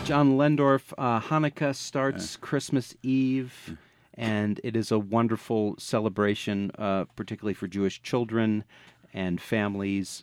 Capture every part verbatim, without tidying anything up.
John Lendorf, uh, Hanukkah starts Christmas Eve, and it is a wonderful celebration, uh, particularly for Jewish children and families.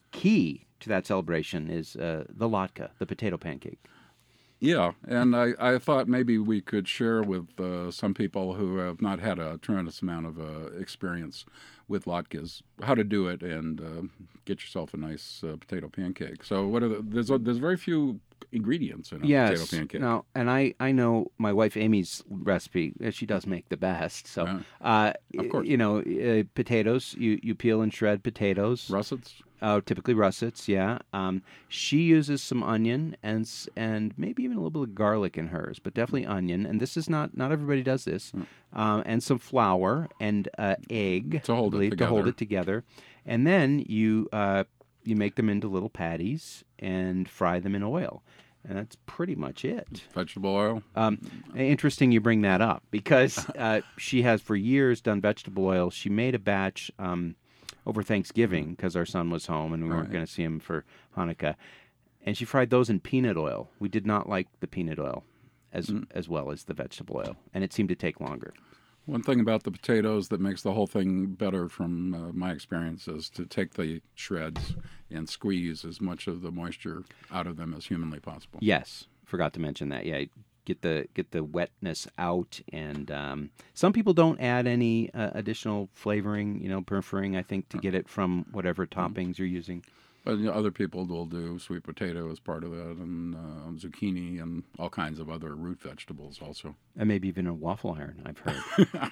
Key to that celebration is uh, the latke, the potato pancake. Yeah, and I, I thought maybe we could share with uh, some people who have not had a tremendous amount of uh, experience with latkes how to do it and uh, get yourself a nice uh, potato pancake. So what are the, there's a, there's very few ingredients in a Yes. potato pancake. Now, and I, I know my wife Amy's recipe. She does make the best. So, Yeah. uh, Of course. you know, uh, potatoes. You, you peel and shred potatoes. Russets? Uh, typically russets, yeah. Um, she uses some onion and s- and maybe even a little bit of garlic in hers, but definitely onion. And this is not not everybody does this. Um, and some flour and uh, egg To hold I it believe, to hold together. it together. And then you uh, you make them into little patties and fry them in oil. And that's pretty much it. Vegetable oil? Um, interesting you bring that up because uh, she has for years done vegetable oil. She made a batch um, over Thanksgiving because our son was home and we weren't Right. going to see him for Hanukkah. And she fried those in peanut oil. We did not like the peanut oil as as well as the vegetable oil, and it seemed to take longer. One thing about the potatoes that makes the whole thing better from uh, my experience is to take the shreds and squeeze as much of the moisture out of them as humanly possible. Yes, forgot to mention that. Yeah, get the get the wetness out, and um, some people don't add any uh, additional flavoring, you know, preferring I think to get it from whatever toppings you're using. But you know, other people will do sweet potato as part of that, and uh, zucchini, and all kinds of other root vegetables also. And maybe even a waffle iron, I've heard.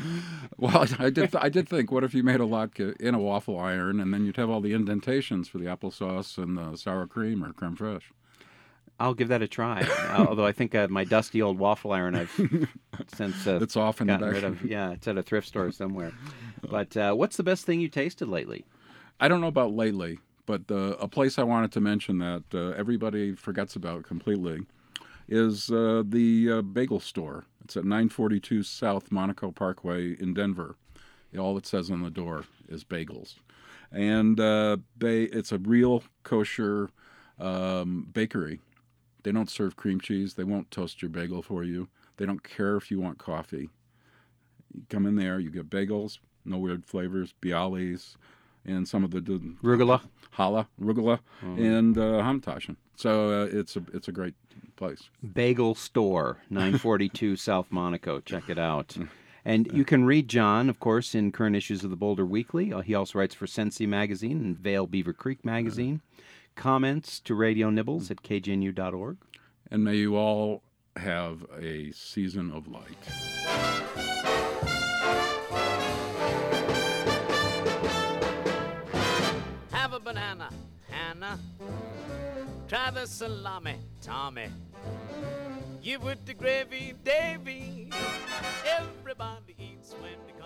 Well, I did. I did think, what if you made a latke in a waffle iron, and then you'd have all the indentations for the applesauce and the sour cream or creme fraiche. I'll give that a try. Uh, although I think uh, my dusty old waffle iron I've since uh, It's off in the gotten back. rid of. Yeah, it's at a thrift store somewhere. But uh, what's the best thing you tasted lately? I don't know about lately, but uh, a place I wanted to mention that uh, everybody forgets about completely is uh, the uh, bagel store. It's at nine forty-two South Monaco Parkway in Denver. All it says on the door is bagels. And uh, they it's a real kosher um, bakery. They don't serve cream cheese. They won't toast your bagel for you. They don't care if you want coffee. You come in there, you get bagels, no weird flavors, bialys, and some of the Rugula. challah, rugula, and uh, hamtashen. So uh, it's a it's a great place. Bagel Store, nine forty-two South Monaco. Check it out. And you can read John, of course, in current issues of the Boulder Weekly. Uh, he also writes for Sensi Magazine and Vail Beaver Creek Magazine. Comments to Radio Nibbles at k j n u dot org. And may you all have a season of light. Have a banana, Hannah. Try the salami, Tommy. Give it the gravy, Davy. Everybody eats when the